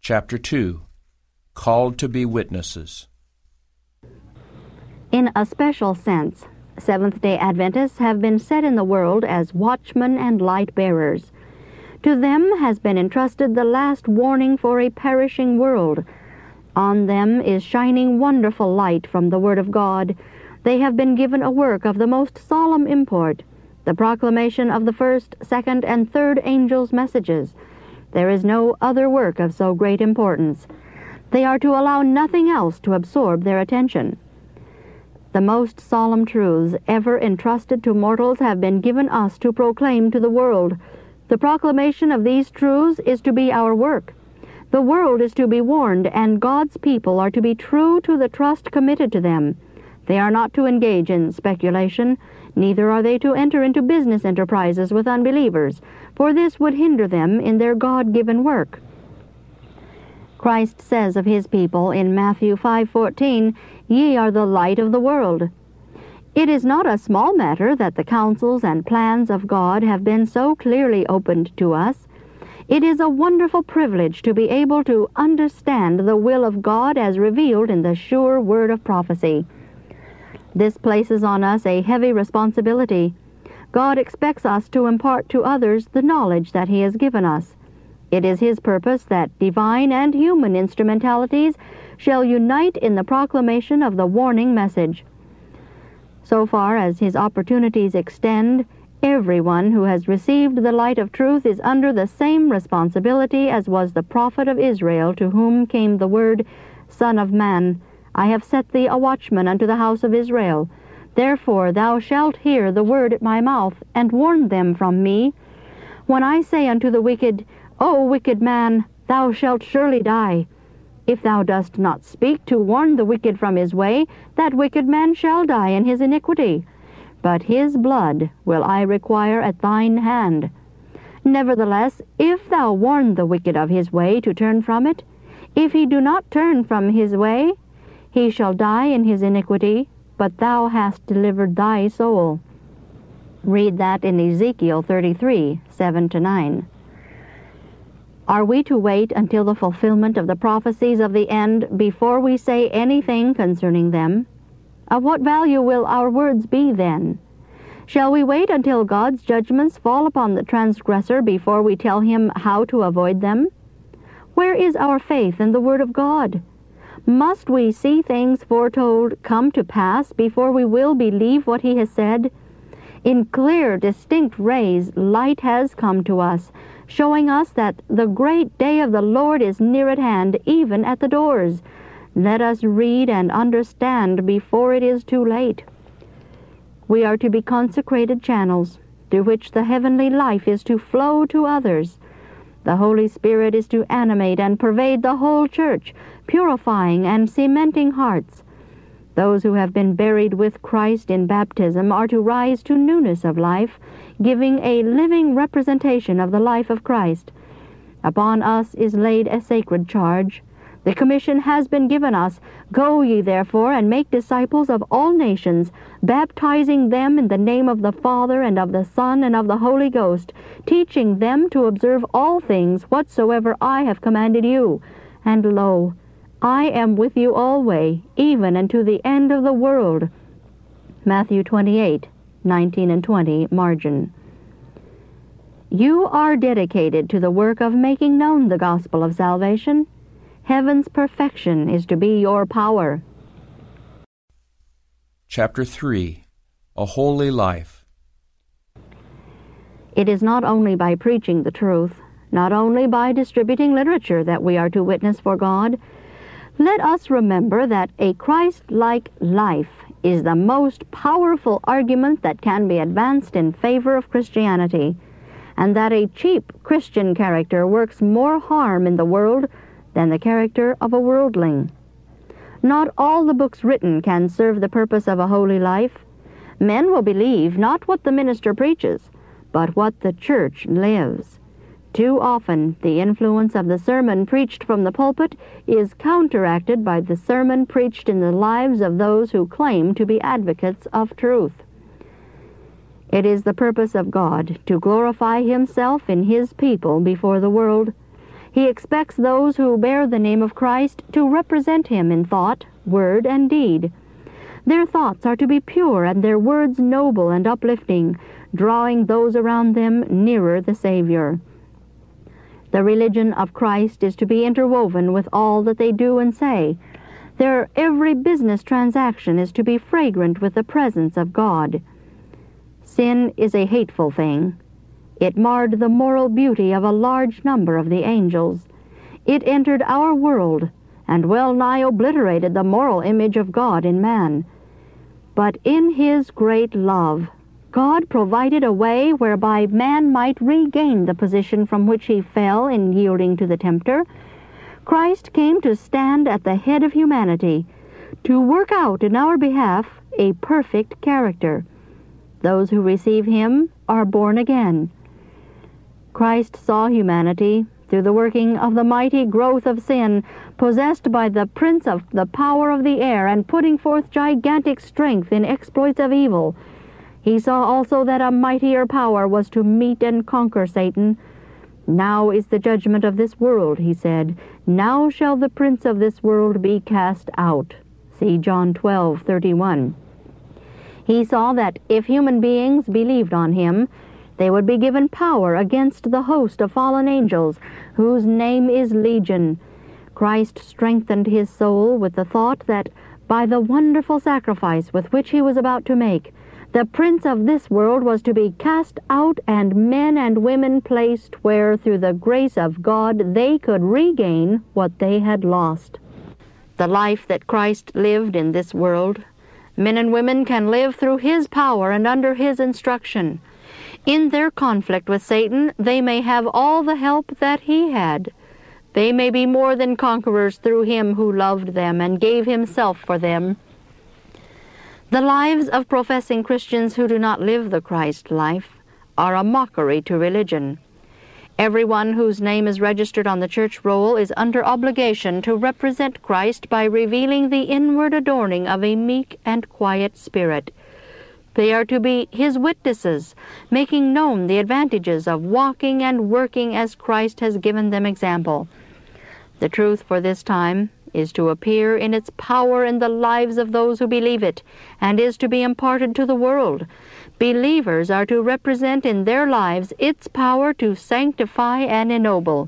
Chapter 2. Called to be Witnesses. In a special sense, Seventh-day Adventists have been set in the world as watchmen and light-bearers. To them has been entrusted the last warning for a perishing world. On them is shining wonderful light from the Word of God. They have been given a work of the most solemn import, the proclamation of the first, second, and third angels' messages. There is no other work of so great importance. They are to allow nothing else to absorb their attention. The most solemn truths ever entrusted to mortals have been given us to proclaim to the world. The proclamation of these truths is to be our work. The world is to be warned, and God's people are to be true to the trust committed to them. They are not to engage in speculation, neither are they to enter into business enterprises with unbelievers, for this would hinder them in their God-given work. Christ says of his people in Matthew 5:14, "Ye are the light of the world." It is not a small matter that the counsels and plans of God have been so clearly opened to us. It is a wonderful privilege to be able to understand the will of God as revealed in the sure word of prophecy. This places on us a heavy responsibility. God expects us to impart to others the knowledge that he has given us. It is his purpose that divine and human instrumentalities shall unite in the proclamation of the warning message. So far as his opportunities extend, everyone who has received the light of truth is under the same responsibility as was the prophet of Israel, to whom came the word, "Son of man, I have set thee a watchman unto the house of Israel. Therefore thou shalt hear the word at my mouth, and warn them from me. When I say unto the wicked, O wicked man, thou shalt surely die. If thou dost not speak to warn the wicked from his way, that wicked man shall die in his iniquity. But his blood will I require at thine hand. Nevertheless, if thou warn the wicked of his way to turn from it, if he do not turn from his way, he shall die in his iniquity, but thou hast delivered thy soul." Read that in Ezekiel 33, 7-9. Are we to wait until the fulfillment of the prophecies of the end before we say anything concerning them? Of what value will our words be then? Shall we wait until God's judgments fall upon the transgressor before we tell him how to avoid them? Where is our faith in the Word of God? Must we see things foretold come to pass before we will believe what he has said? In clear, distinct rays, light has come to us, showing us that the great day of the Lord is near at hand, even at the doors. Let us read and understand before it is too late. We are to be consecrated channels through which the heavenly life is to flow to others. The Holy Spirit is to animate and pervade the whole church, purifying and cementing hearts. Those who have been buried with Christ in baptism are to rise to newness of life, giving a living representation of the life of Christ. Upon us is laid a sacred charge. The commission has been given us, "Go ye therefore and make disciples of all nations, baptizing them in the name of the Father and of the Son and of the Holy Ghost, teaching them to observe all things whatsoever I have commanded you. And lo, I am with you alway, even unto the end of the world." Matthew 28, 19 and 20, margin. You are dedicated to the work of making known the gospel of salvation. Heaven's perfection is to be your power. Chapter 3. A Holy Life. It is not only by preaching the truth, not only by distributing literature that we are to witness for God. Let us remember that a Christ-like life is the most powerful argument that can be advanced in favor of Christianity, and that a cheap Christian character works more harm in the world than the character of a worldling. Not all the books written can serve the purpose of a holy life. Men will believe not what the minister preaches, but what the church lives. Too often, the influence of the sermon preached from the pulpit is counteracted by the sermon preached in the lives of those who claim to be advocates of truth. It is the purpose of God to glorify himself in his people before the world. He expects those who bear the name of Christ to represent Him in thought, word, and deed. Their thoughts are to be pure and their words noble and uplifting, drawing those around them nearer the Savior. The religion of Christ is to be interwoven with all that they do and say. Their every business transaction is to be fragrant with the presence of God. Sin is a hateful thing. It marred the moral beauty of a large number of the angels. It entered our world and well nigh obliterated the moral image of God in man. But in His great love, God provided a way whereby man might regain the position from which he fell in yielding to the tempter. Christ came to stand at the head of humanity, to work out in our behalf a perfect character. Those who receive Him are born again. Christ saw humanity, through the working of the mighty growth of sin, possessed by the prince of the power of the air and putting forth gigantic strength in exploits of evil. He saw also that a mightier power was to meet and conquer Satan. Now is the judgment of this world, He said. Now shall the prince of this world be cast out. See John 12:31. He saw that if human beings believed on Him, they would be given power against the host of fallen angels, whose name is Legion. Christ strengthened His soul with the thought that by the wonderful sacrifice with which He was about to make, the prince of this world was to be cast out and men and women placed where, through the grace of God, they could regain what they had lost. The life that Christ lived in this world, men and women can live through His power and under His instruction. In their conflict with Satan, they may have all the help that He had. They may be more than conquerors through Him who loved them and gave Himself for them. The lives of professing Christians who do not live the Christ life are a mockery to religion. Everyone whose name is registered on the church roll is under obligation to represent Christ by revealing the inward adorning of a meek and quiet spirit. They are to be His witnesses, making known the advantages of walking and working as Christ has given them example. The truth for this time is to appear in its power in the lives of those who believe it, and is to be imparted to the world. Believers are to represent in their lives its power to sanctify and ennoble.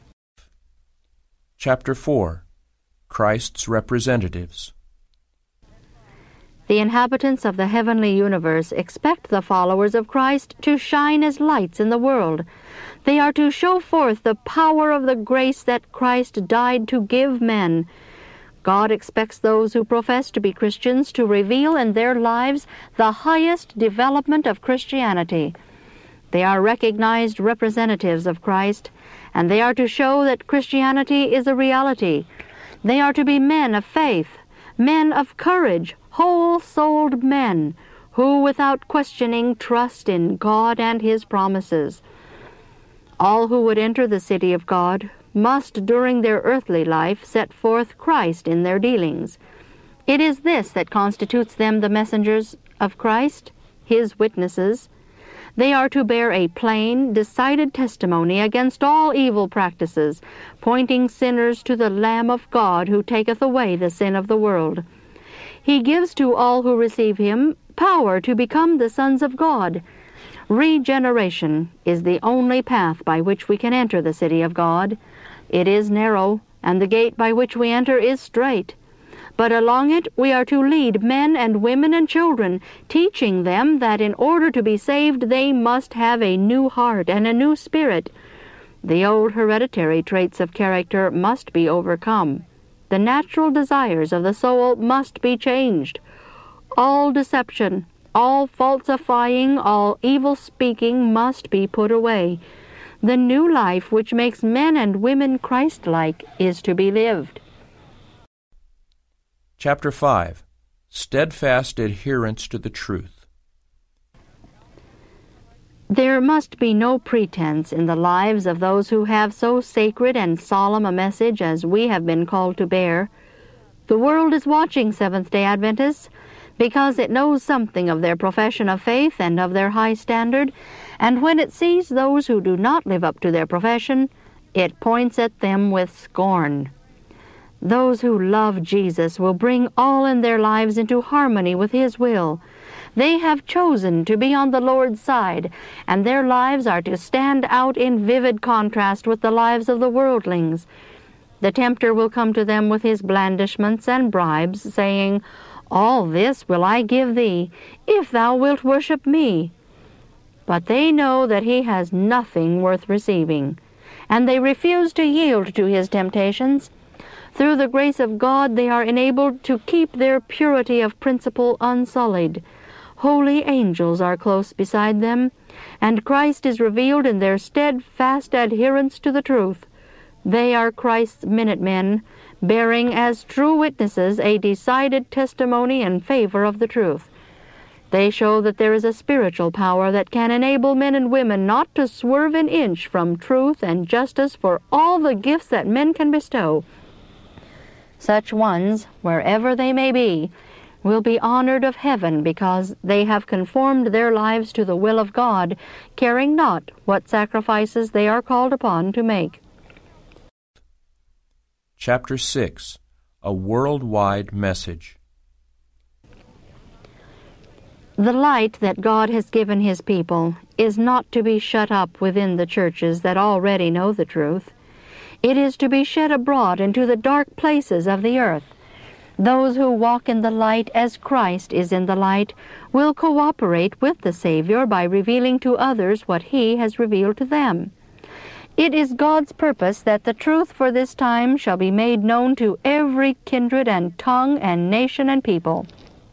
Chapter 4. Christ's Representatives. The inhabitants of the heavenly universe expect the followers of Christ to shine as lights in the world. They are to show forth the power of the grace that Christ died to give men. God expects those who profess to be Christians to reveal in their lives the highest development of Christianity. They are recognized representatives of Christ, and they are to show that Christianity is a reality. They are to be men of faith, men of courage, whole-souled men, who without questioning trust in God and His promises. All who would enter the city of God must during their earthly life set forth Christ in their dealings. It is this that constitutes them the messengers of Christ, His witnesses. They are to bear a plain, decided testimony against all evil practices, pointing sinners to the Lamb of God who taketh away the sin of the world. He gives to all who receive Him power to become the sons of God. Regeneration is the only path by which we can enter the city of God. It is narrow, and the gate by which we enter is strait. But along it we are to lead men and women and children, teaching them that in order to be saved they must have a new heart and a new spirit. The old hereditary traits of character must be overcome. The natural desires of the soul must be changed. All deception, all falsifying, all evil speaking must be put away. The new life which makes men and women Christ-like is to be lived. Chapter 5. Steadfast Adherence to the Truth. There must be no pretense in the lives of those who have so sacred and solemn a message as we have been called to bear. The world is watching Seventh-day Adventists because it knows something of their profession of faith and of their high standard, and when it sees those who do not live up to their profession, It points at them with scorn. Those who love Jesus will bring all in their lives into harmony with His will. They have chosen to be on the Lord's side, and their lives are to stand out in vivid contrast with the lives of the worldlings. The tempter will come to them with his blandishments and bribes, saying, "All this will I give thee, if thou wilt worship me." But they know that he has nothing worth receiving, and they refuse to yield to his temptations. Through the grace of God they are enabled to keep their purity of principle unsullied. Holy angels are close beside them, and Christ is revealed in their steadfast adherence to the truth. They are Christ's minutemen, bearing as true witnesses a decided testimony in favor of the truth. They show that there is a spiritual power that can enable men and women not to swerve an inch from truth and justice for all the gifts that men can bestow. Such ones, wherever they may be, will be honored of heaven because they have conformed their lives to the will of God, caring not what sacrifices they are called upon to make. Chapter 6. A Worldwide Message. The light that God has given His people is not to be shut up within the churches that already know the truth. It is to be shed abroad into the dark places of the earth. Those who walk in the light as Christ is in the light will cooperate with the Savior by revealing to others what He has revealed to them. It is God's purpose that the truth for this time shall be made known to every kindred and tongue and nation and people.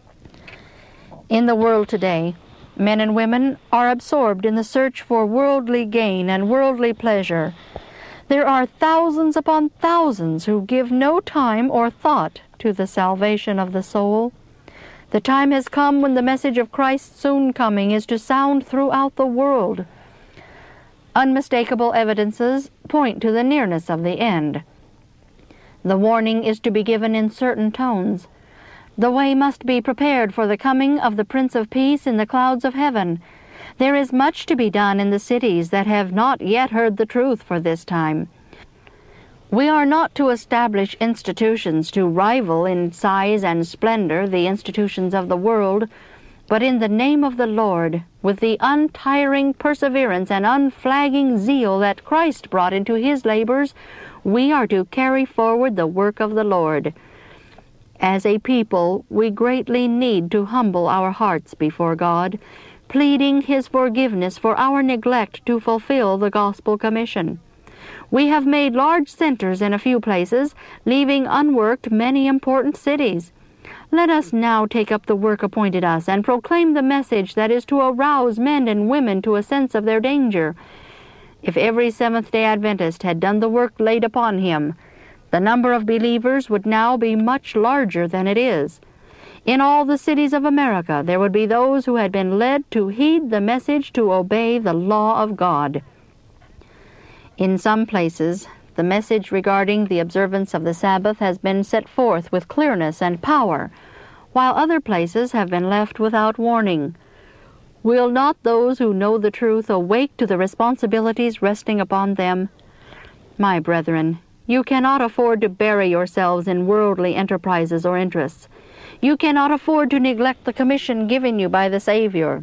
In the world today, men and women are absorbed in the search for worldly gain and worldly pleasure. There are thousands upon thousands who give no time or thought to the salvation of the soul. The time has come when the message of Christ's soon coming is to sound throughout the world. Unmistakable evidences point to the nearness of the end. The warning is to be given in certain tones. The way must be prepared for the coming of the Prince of Peace in the clouds of heaven. There is much to be done in the cities that have not yet heard the truth for this time. We are not to establish institutions to rival in size and splendor the institutions of the world, but in the name of the Lord, with the untiring perseverance and unflagging zeal that Christ brought into His labors, we are to carry forward the work of the Lord. As a people, we greatly need to humble our hearts before God, pleading His forgiveness for our neglect to fulfill the gospel commission. We have made large centers in a few places, leaving unworked many important cities. Let us now take up the work appointed us and proclaim the message that is to arouse men and women to a sense of their danger. If every Seventh-day Adventist had done the work laid upon him, the number of believers would now be much larger than it is. In all the cities of America there would be those who had been led to heed the message to obey the law of God. In some places, the message regarding the observance of the Sabbath has been set forth with clearness and power, while other places have been left without warning. Will not those who know the truth awake to the responsibilities resting upon them? My brethren, you cannot afford to bury yourselves in worldly enterprises or interests. You cannot afford to neglect the commission given you by the Savior.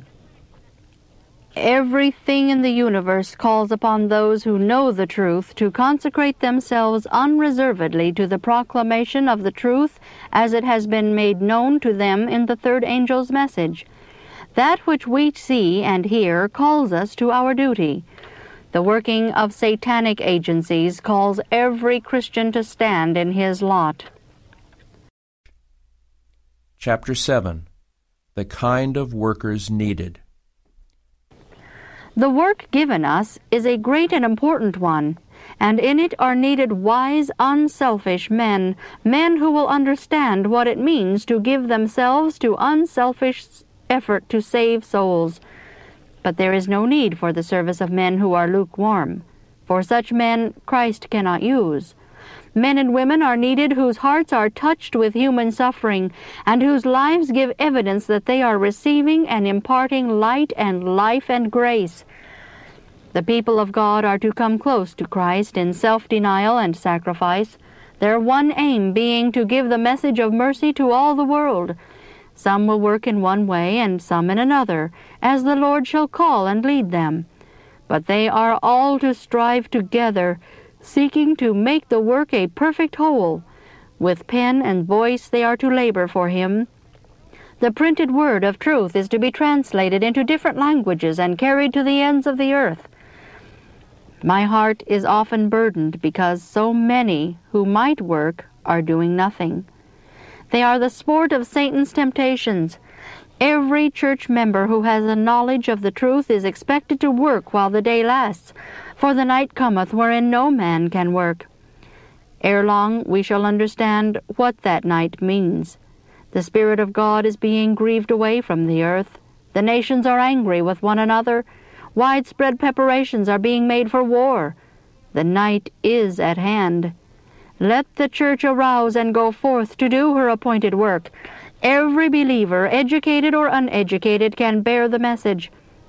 Everything in the universe calls upon those who know the truth to consecrate themselves unreservedly to the proclamation of the truth as it has been made known to them in the third angel's message. That which we see and hear calls us to our duty. The working of satanic agencies calls every Christian to stand in his lot. Chapter 7. The Kind of Workers Needed. The work given us is a great and important one, and in it are needed wise, unselfish men, men who will understand what it means to give themselves to unselfish effort to save souls. But there is no need for the service of men who are lukewarm. For such men Christ cannot use. Men and women are needed whose hearts are touched with human suffering, and whose lives give evidence that they are receiving and imparting light and life and grace. The people of God are to come close to Christ in self-denial and sacrifice, their one aim being to give the message of mercy to all the world. Some will work in one way and some in another, as the Lord shall call and lead them. But they are all to strive together, seeking to make the work a perfect whole. With pen and voice they are to labor for Him. The printed word of truth is to be translated into different languages and carried to the ends of the earth. My heart is often burdened because so many who might work are doing nothing. They are the sport of Satan's temptations. Every church member who has a knowledge of the truth is expected to work while the day lasts, for the night cometh wherein no man can work. Ere long we shall understand what that night means. The Spirit of God is being grieved away from the earth. The nations are angry with one another. Widespread preparations are being made for war. The night is at hand. Let the church arouse and go forth to do her appointed work. Every believer, educated or uneducated, can bear the message.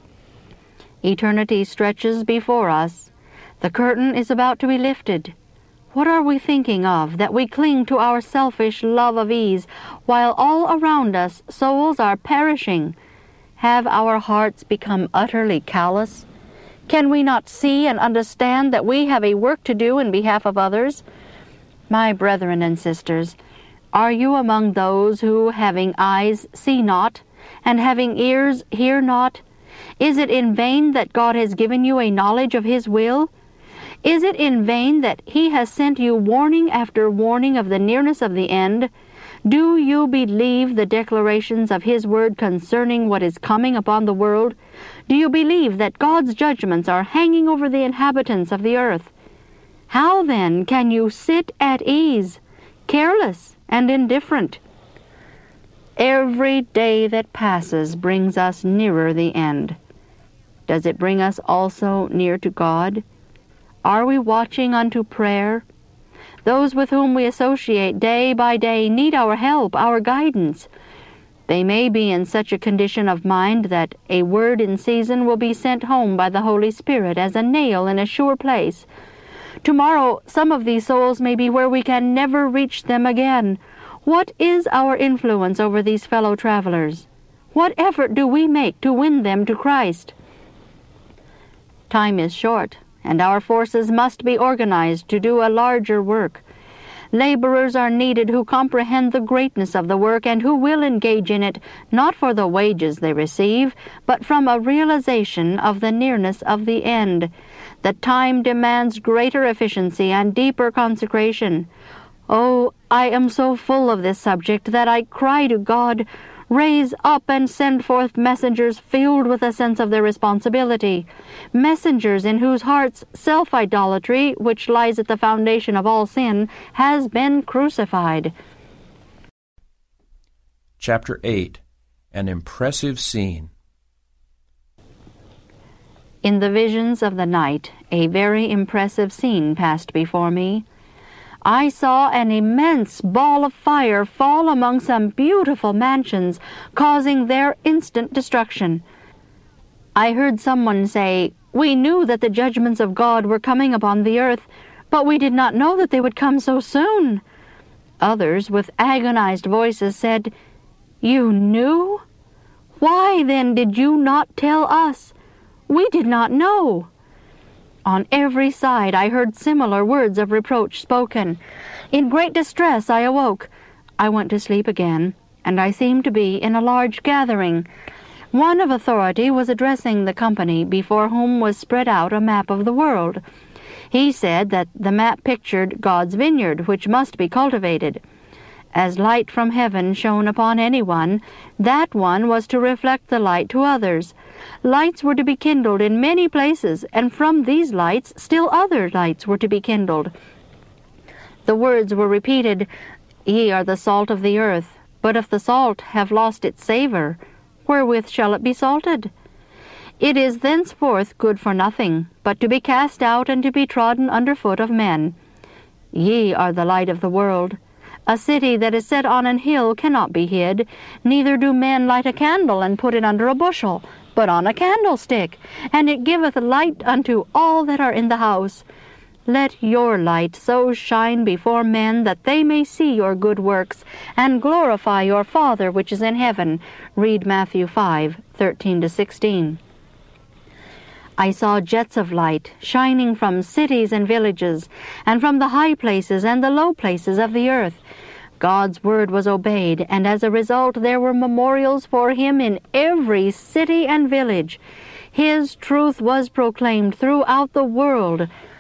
Eternity stretches before us. The curtain is about to be lifted. What are we thinking of, that we cling to our selfish love of ease, while all around us souls are perishing? Have our hearts become utterly callous? Can we not see and understand that we have a work to do in behalf of others? My brethren and sisters, are you among those who, having eyes, see not, and having ears, hear not? Is it in vain that God has given you a knowledge of His will? Is it in vain that He has sent you warning after warning of the nearness of the end? Do you believe the declarations of His word concerning what is coming upon the world? Do you believe that God's judgments are hanging over the inhabitants of the earth? How then can you sit at ease, careless and indifferent? Every day that passes brings us nearer the end. Does it bring us also near to God? Are we watching unto prayer? Those with whom we associate day by day need our help, our guidance. They may be in such a condition of mind that a word in season will be sent home by the Holy Spirit as a nail in a sure place. Tomorrow some of these souls may be where we can never reach them again. What is our influence over these fellow travelers? What effort do we make to win them to Christ? Time is short, and our forces must be organized to do a larger work. Laborers are needed who comprehend the greatness of the work and who will engage in it, not for the wages they receive, but from a realization of the nearness of the end. The time demands greater efficiency and deeper consecration. Oh, I am so full of this subject that I cry to God, raise up and send forth messengers filled with a sense of their responsibility, messengers in whose hearts self-idolatry, which lies at the foundation of all sin, has been crucified. Chapter 8. An Impressive Scene. In the visions of the night, a very impressive scene passed before me. I saw an immense ball of fire fall among some beautiful mansions, causing their instant destruction. I heard someone say, "We knew that the judgments of God were coming upon the earth, but we did not know that they would come so soon." Others, with agonized voices, said, "You knew? Why, then, did you not tell us? We did not know." On every side I heard similar words of reproach spoken. In great distress I awoke. I went to sleep again, and I seemed to be in a large gathering. One of authority was addressing the company, before whom was spread out a map of the world. He said that the map pictured God's vineyard, which must be cultivated. As light from heaven shone upon anyone, that one was to reflect the light to others. Lights were to be kindled in many places, and from these lights still other lights were to be kindled. The words were repeated, "Ye are the salt of the earth, but if the salt have lost its savor, wherewith shall it be salted? It is thenceforth good for nothing, but to be cast out and to be trodden under foot of men. Ye are the light of the world. A city that is set on an hill cannot be hid, neither do men light a candle and put it under a bushel, but on a candlestick, and it giveth light unto all that are in the house. Let your light so shine before men that they may see your good works, and glorify your Father which is in heaven. Read Matthew 5:13-16. I saw jets of light shining from cities and villages, and from the high places and the low places of the earth. God's word was obeyed, and as a result there were memorials for him in every city and village. His truth was proclaimed throughout the world.